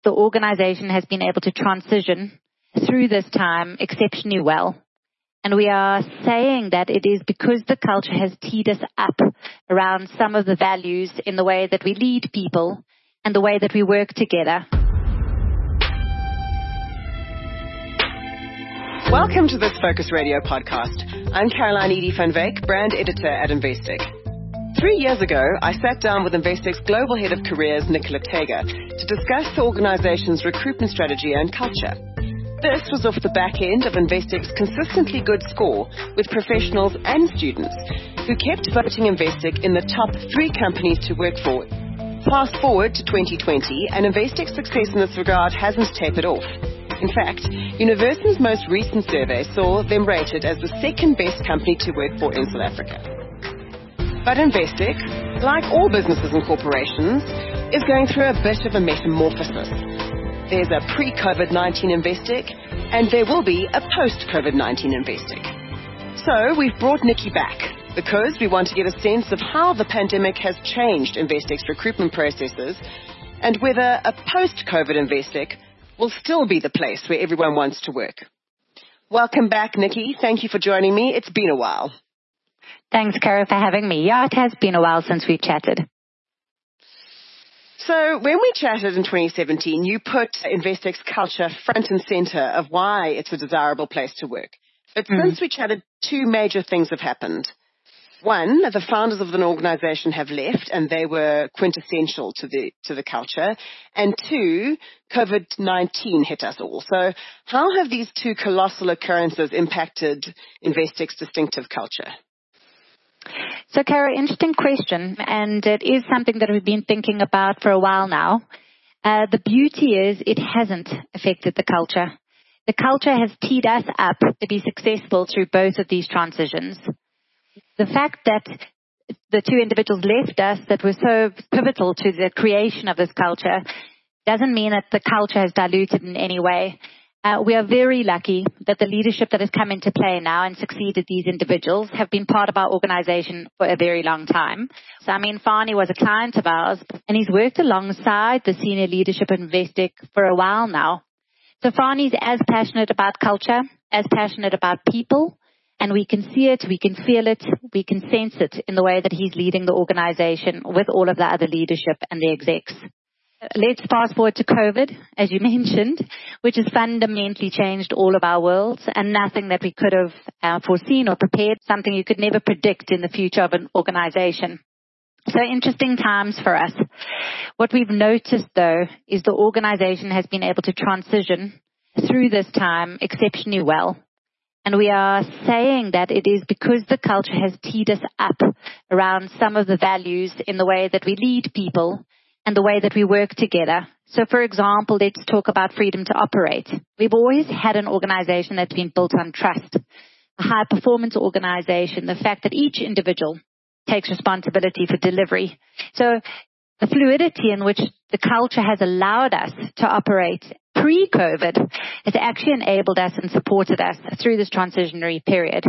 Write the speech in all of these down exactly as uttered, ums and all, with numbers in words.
the organization has been able to transition through this time exceptionally well. And we are saying that it is because the culture has teed us up around some of the values in the way that we lead people and the way that we work together. Welcome to this Focus Radio podcast. I'm Caroline Edie van Wyk, brand editor at Investec. Three years ago, I sat down with Investec's Global Head of Careers, Nicola Tega, to discuss the organization's recruitment strategy and culture. This was off the back end of Investec's consistently good score with professionals and students who kept voting Investec in the top three companies to work for. Fast forward to twenty twenty, and Investec's success in this regard hasn't tapered off. In fact, Universum's most recent survey saw them rated as the second best company to work for in South Africa. But Investec, like all businesses and corporations, is going through a bit of a metamorphosis. There's a pre-COVID nineteen Investec, and there will be a post-COVID nineteen Investec. So we've brought Nikki back because we want to get a sense of how the pandemic has changed Investec's recruitment processes and whether a post-COVID Investec will still be the place where everyone wants to work. Welcome back, Nikki. Thank you for joining me. It's been a while. Thanks, Cara, for having me. Yeah, it has been a while since we've chatted. So when we chatted in twenty seventeen, you put Investec's culture front and center of why it's a desirable place to work. But mm. since we chatted, two major things have happened. One, the founders of an organization have left, and they were quintessential to the to the culture. And two, COVID nineteen hit us all. So how have these two colossal occurrences impacted Investec's distinctive culture? So, Cara, interesting question, and it is something that we've been thinking about for a while now. Uh, the beauty is it hasn't affected the culture. The culture has teed us up to be successful through both of these transitions. The fact that the two individuals left us that were so pivotal to the creation of this culture doesn't mean that the culture has diluted in any way. Uh, we are very lucky that the leadership that has come into play now and succeeded these individuals have been part of our organization for a very long time. So, I mean, Fani was a client of ours, and he's worked alongside the senior leadership at Investec for a while now. So Fani's as passionate about culture, as passionate about people, and we can see it, we can feel it, we can sense it in the way that he's leading the organization with all of the other leadership and the execs. Let's fast forward to COVID, as you mentioned, which has fundamentally changed all of our worlds and nothing that we could have uh, foreseen or prepared, something you could never predict in the future of an organization. So interesting times for us. What we've noticed, though, is the organization has been able to transition through this time exceptionally well. And we are saying that it is because the culture has teed us up around some of the values in the way that we lead people and the way that we work together. So, for example, let's talk about freedom to operate. We've always had an organization that's been built on trust, a high-performance organization, the fact that each individual takes responsibility for delivery. So the fluidity in which the culture has allowed us to operate pre-COVID has actually enabled us and supported us through this transitionary period.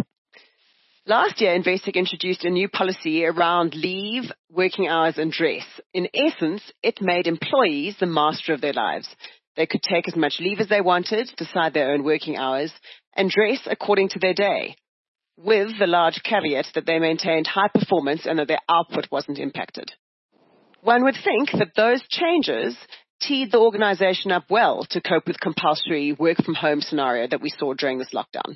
Last year, Investec introduced a new policy around leave, working hours, and dress. In essence, it made employees the master of their lives. They could take as much leave as they wanted, decide their own working hours, and dress according to their day, with the large caveat that they maintained high performance and that their output wasn't impacted. One would think that those changes teed the organization up well to cope with compulsory work-from-home scenario that we saw during this lockdown.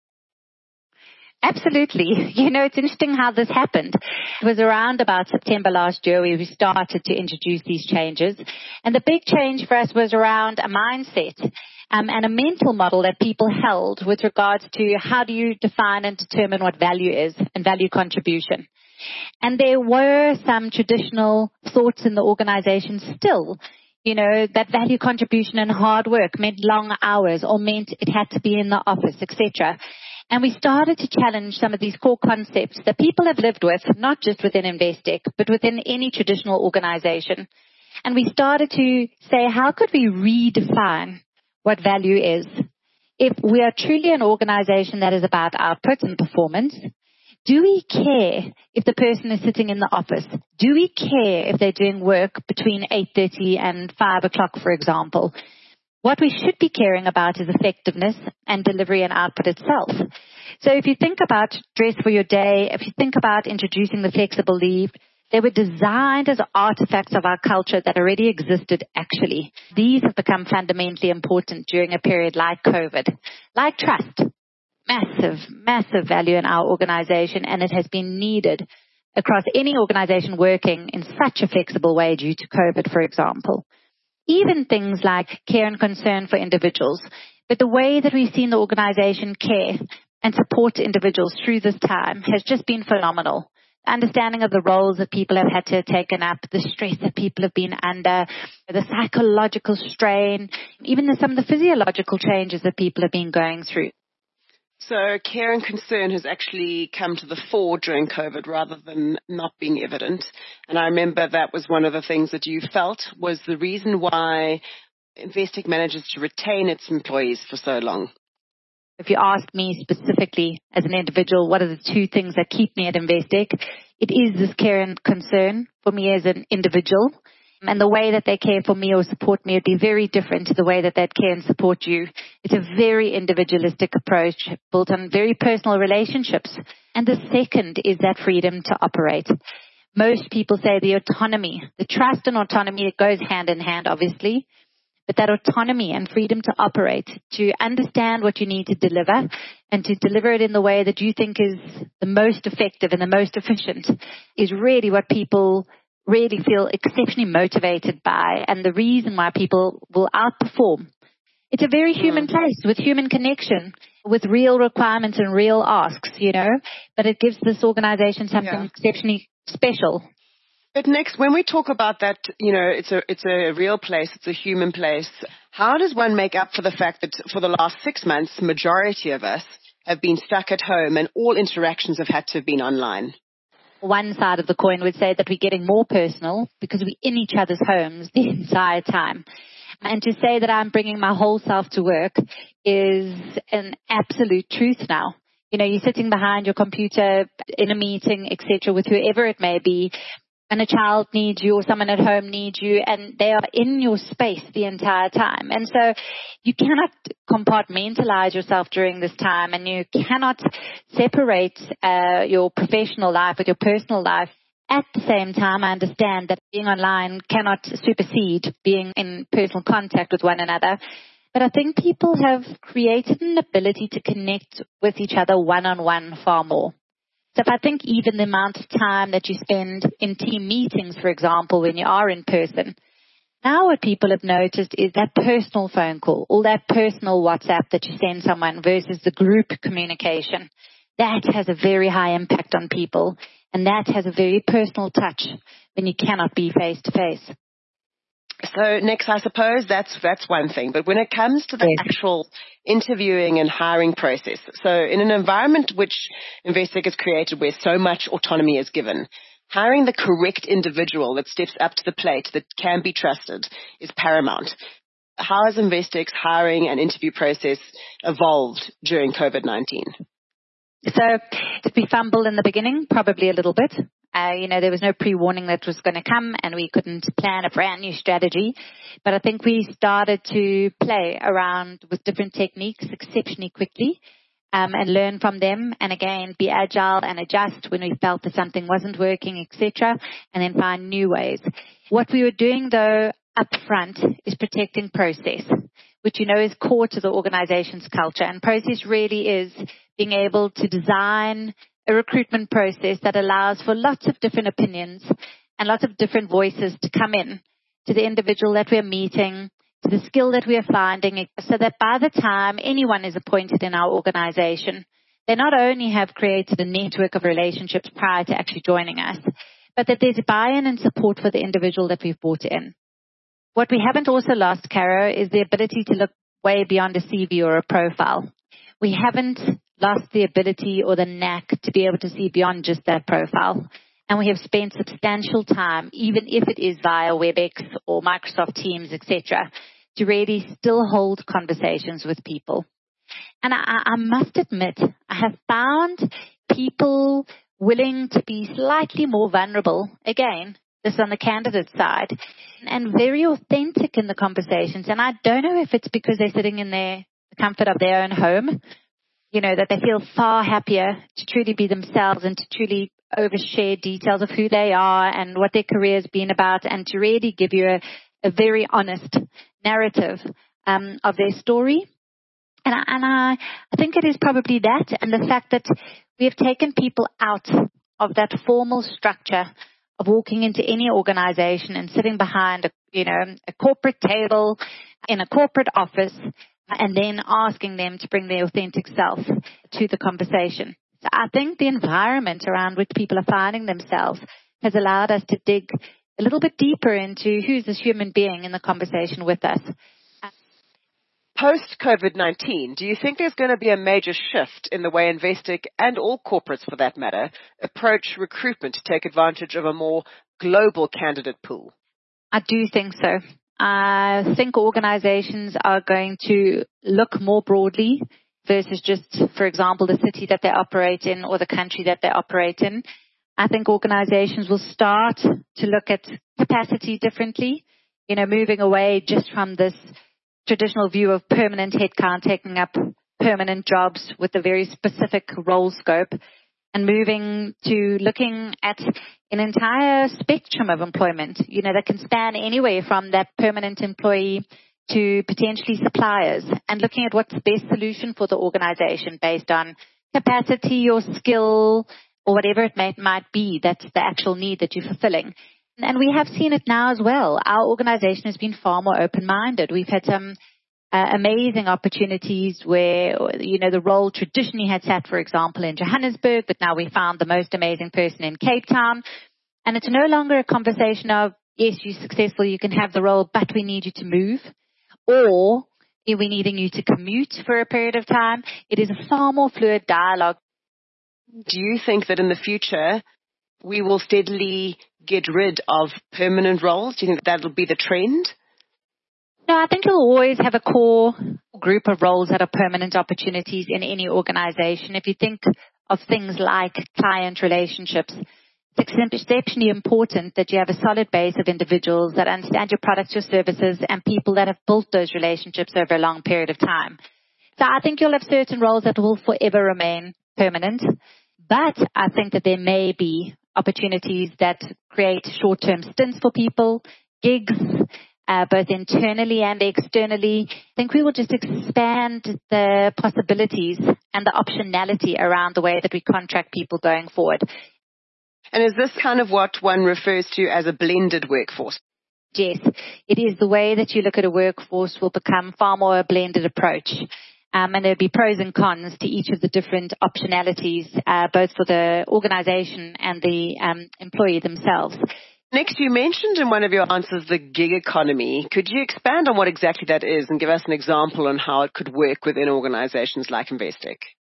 Absolutely. You know, it's interesting how this happened. It was around about September last year where we started to introduce these changes. And the big change for us was around a mindset um, and a mental model that people held with regards to how do you define and determine what value is and value contribution. And there were some traditional thoughts in the organization still, you know, that value contribution and hard work meant long hours or meant it had to be in the office, et cetera. And we started to challenge some of these core concepts that people have lived with, not just within Investec, but within any traditional organization. And we started to say, how could we redefine what value is? If we are truly an organization that is about output and performance, Do we care if the person is sitting in the office? Do we care if they're doing work between eight thirty and five o'clock, for example? What we should be caring about is effectiveness and delivery and output itself. So if you think about dress for your day, if you think about introducing the flexible leave, they were designed as artifacts of our culture that already existed actually. These have become fundamentally important during a period like COVID, like trust. Massive, massive value in our organization, and it has been needed across any organization working in such a flexible way due to COVID, for example. Even things like care and concern for individuals. But the way that we've seen the organization care and support individuals through this time has just been phenomenal. The understanding of the roles that people have had to have taken up, the stress that people have been under, the psychological strain, even the, some of the physiological changes that people have been going through. So care and concern has actually come to the fore during COVID rather than not being evident. And I remember that was one of the things that you felt was the reason why Investec manages to retain its employees for so long. If you ask me specifically as an individual, what are the two things that keep me at Investec? It is this care and concern for me as an individual. And the way that they care for me or support me would be very different to the way that they'd care and support you. It's a very individualistic approach built on very personal relationships. And the second is that freedom to operate. Most people say the autonomy, the trust and autonomy, it goes hand in hand, obviously. But that autonomy and freedom to operate, to understand what you need to deliver and to deliver it in the way that you think is the most effective and the most efficient is really what people really feel exceptionally motivated by, and the reason why people will outperform. It's a very human place with human connection, with real requirements and real asks, you know, but it gives this organization something yeah. exceptionally special. But next, when we talk about that, you know, it's a it's a real place, it's a human place, how does one make up for the fact that for the last six months, the majority of us have been stuck at home and all interactions have had to have been online? One side of the coin would say that we're getting more personal because we're in each other's homes the entire time. And to say that I'm bringing my whole self to work is an absolute truth now. You know, you're sitting behind your computer in a meeting, et cetera, with whoever it may be, and a child needs you or someone at home needs you, and they are in your space the entire time. And so you cannot compartmentalize yourself during this time, and you cannot separate uh, your professional life with your personal life. At the same time, I understand that being online cannot supersede being in personal contact with one another. But I think people have created an ability to connect with each other one-on-one far more. So if I think even the amount of time that you spend in team meetings, for example, when you are in person, now what people have noticed is that personal phone call or that personal WhatsApp that you send someone versus the group communication. That has a very high impact on people, and that has a very personal touch when you cannot be face to face. So next, I suppose that's that's one thing. But when it comes to the yes. actual interviewing and hiring process, so in an environment which Investec has created where so much autonomy is given, hiring the correct individual that steps up to the plate, that can be trusted, is paramount. How has Investec's hiring and interview process evolved during COVID nineteen? So did we fumble in the beginning? Probably a little bit. Uh, you know, there was no pre-warning that was going to come, and we couldn't plan a brand new strategy. But I think we started to play around with different techniques exceptionally quickly um, and learn from them. And again, be agile and adjust when we felt that something wasn't working, et cetera, and then find new ways. What we were doing, though, up front is protecting process, which, you know, is core to the organization's culture. And process really is being able to design a recruitment process that allows for lots of different opinions and lots of different voices to come in to the individual that we're meeting, to the skill that we are finding, so that by the time anyone is appointed in our organization, they not only have created a network of relationships prior to actually joining us, but that there's buy-in and support for the individual that we've brought in. What we haven't also lost, Caro, is the ability to look way beyond a C V or a profile. We haven't lost the ability or the knack to be able to see beyond just that profile. And we have spent substantial time, even if it is via WebEx or Microsoft Teams, et cetera, to really still hold conversations with people. And I, I must admit, I have found people willing to be slightly more vulnerable, again, this is on the candidate side, and very authentic in the conversations. And I don't know if it's because they're sitting in their the comfort of their own home, you know, that they feel far happier to truly be themselves and to truly overshare details of who they are and what their career's been about, and to really give you a, a very honest narrative um, of their story. And, I, and I, I think it is probably that, and the fact that we have taken people out of that formal structure of walking into any organization and sitting behind a, you know, a corporate table in a corporate office and then asking them to bring their authentic self to the conversation. So I think the environment around which people are finding themselves has allowed us to dig a little bit deeper into who's this human being in the conversation with us. Post-COVID nineteen, do you think there's going to be a major shift in the way Investec, and all corporates for that matter, approach recruitment to take advantage of a more global candidate pool? I do think so. I think organizations are going to look more broadly versus just, for example, the city that they operate in or the country that they operate in. I think organizations will start to look at capacity differently, you know, moving away just from this traditional view of permanent headcount, taking up permanent jobs with a very specific role scope, and moving to looking at an entire spectrum of employment, you know, that can span anywhere from that permanent employee to potentially suppliers, and looking at what's the best solution for the organization based on capacity or skill or whatever it may, might be. That's the actual need that you're fulfilling. And we have seen it now as well. Our organization has been far more open-minded. We've had some uh, amazing opportunities where, you know, the role traditionally had sat, for example, in Johannesburg, but now we found the most amazing person in Cape Town. And it's no longer a conversation of, yes, you're successful, you can have the role, but we need you to move, or we're needing you to commute for a period of time. It is a far more fluid dialogue. Do you think that in the future we will steadily get rid of permanent roles? Do you think that will be the trend? No, I think you'll always have a core group of roles that are permanent opportunities in any organization. If you think of things like client relationships, it's exceptionally important that you have a solid base of individuals that understand your products, your services, and people that have built those relationships over a long period of time. So I think you'll have certain roles that will forever remain permanent, but I think that there may be opportunities that create short-term stints for people, gigs, uh, both internally and externally. I think we will just expand the possibilities and the optionality around the way that we contract people going forward. And is this kind of what one refers to as a blended workforce? Yes, it is. The way that you look at a workforce will become far more a blended approach. Um, and there'll be pros and cons to each of the different optionalities, uh, both for the organization and the um, employee themselves. Next, you mentioned in one of your answers the gig economy. Could you expand on what exactly that is and give us an example on how it could work within organizations like Investec?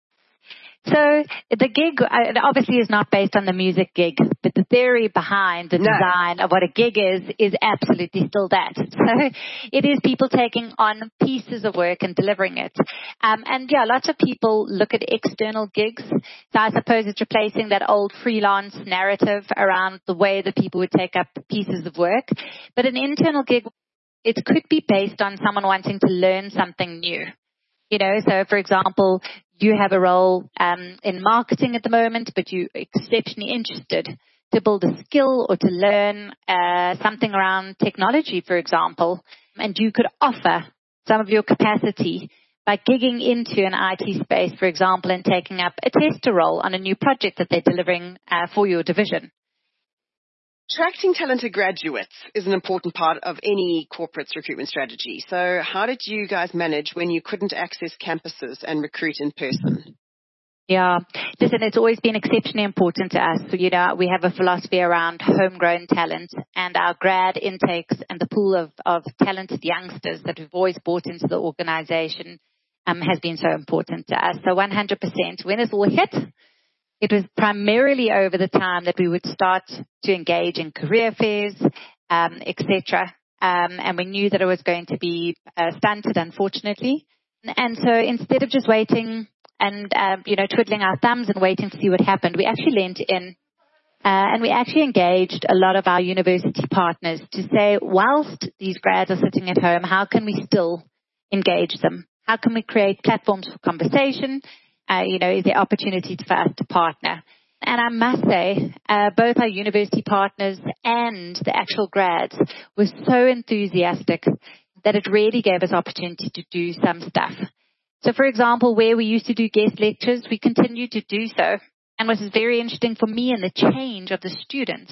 So the gig uh, obviously is not based on the music gig, but the theory behind the no. design of what a gig is is absolutely still that. So it is people taking on pieces of work and delivering it. Um, and yeah, lots of people look at external gigs. So I suppose it's replacing that old freelance narrative around the way that people would take up pieces of work. But an internal gig, it could be based on someone wanting to learn something new. You know, so for example, you have a role um, in marketing at the moment, but you're exceptionally interested to build a skill or to learn uh, something around technology, for example, and you could offer some of your capacity by gigging into an I T space, for example, and taking up a tester role on a new project that they're delivering uh, for your division. Attracting talented graduates is an important part of any corporate's recruitment strategy. So how did you guys manage when you couldn't access campuses and recruit in person? Yeah, listen, it's always been exceptionally important to us. So, you know, we have a philosophy around homegrown talent, and our grad intakes and the pool of, of talented youngsters that we've always brought into the organization um, has been so important to us. So one hundred percent, when this all hit, it was primarily over the time that we would start to engage in career fairs, um, et cetera. Um, and we knew that it was going to be uh, stunted, unfortunately. And so instead of just waiting and, um, you know, twiddling our thumbs and waiting to see what happened. We actually leaned in uh, and we actually engaged a lot of our university partners to say, whilst these grads are sitting at home, how can we still engage them? How can we create platforms for conversation? Uh, you know, is there opportunity for us to partner? And I must say, uh, both our university partners and the actual grads were so enthusiastic that it really gave us opportunity to do some stuff. So, for example, where we used to do guest lectures, we continue to do so. And what is very interesting for me in the change of the students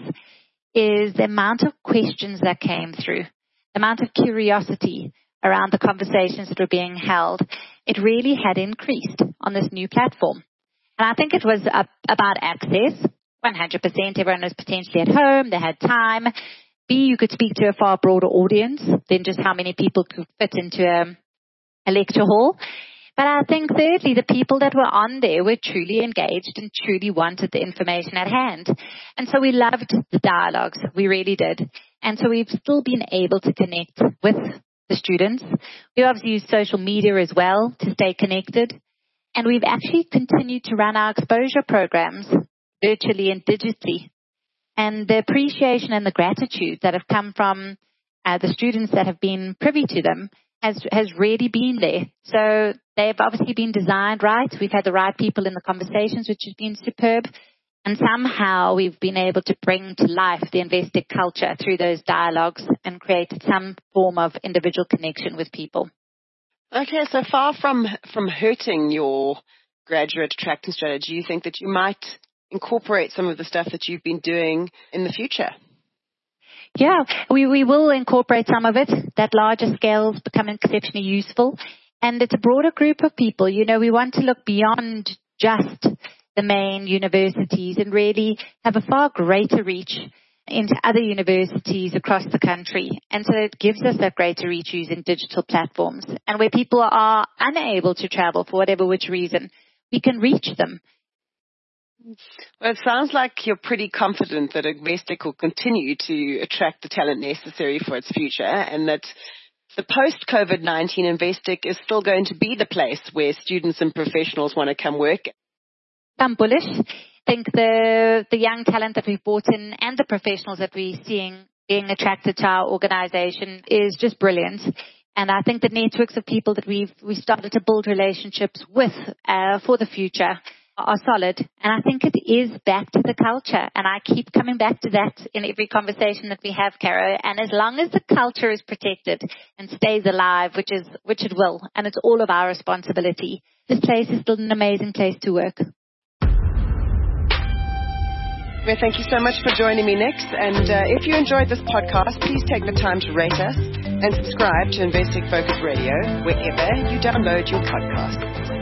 is the amount of questions that came through, the amount of curiosity around the conversations that were being held. It really had increased on this new platform. And I think it was uh, about access. one hundred percent everyone was potentially at home, they had time. B, you could speak to a far broader audience than just how many people could fit into a, a lecture hall. But I think thirdly, the people that were on there were truly engaged and truly wanted the information at hand. And so we loved the dialogues. We really did. And so we've still been able to connect with the students. We obviously use social media as well to stay connected. And we've actually continued to run our exposure programs virtually and digitally. And the appreciation and the gratitude that have come from uh, the students that have been privy to them has has really been there. So they've obviously been designed right. We've had the right people in the conversations, which has been superb. And somehow we've been able to bring to life the Investec culture through those dialogues and created some form of individual connection with people. Okay, so far from, from hurting your graduate attracting strategy, you think that you might incorporate some of the stuff that you've been doing in the future? Yeah, we, we will incorporate some of it. That larger scale is becoming exceptionally useful. And it's a broader group of people. You know, we want to look beyond just the main universities and really have a far greater reach into other universities across the country. And so it gives us that greater reach using digital platforms. And where people are unable to travel for whatever which reason, we can reach them. Well, it sounds like you're pretty confident that Investec will continue to attract the talent necessary for its future, and that the post-COVID nineteen Investec is still going to be the place where students and professionals want to come work. I'm bullish. I think the, the young talent that we've brought in and the professionals that we're seeing being attracted to our organization is just brilliant. And I think the networks of people that we've we started to build relationships with uh, for the future are solid. And I think it is back to the culture. And I keep coming back to that in every conversation that we have, Caro. And as long as the culture is protected and stays alive, which is which it will, and it's all of our responsibility, this place is still an amazing place to work. Well, thank you so much for joining me, Nix. And uh, if you enjoyed this podcast, please take the time to rate us and subscribe to Investec Focus Radio wherever you download your podcasts.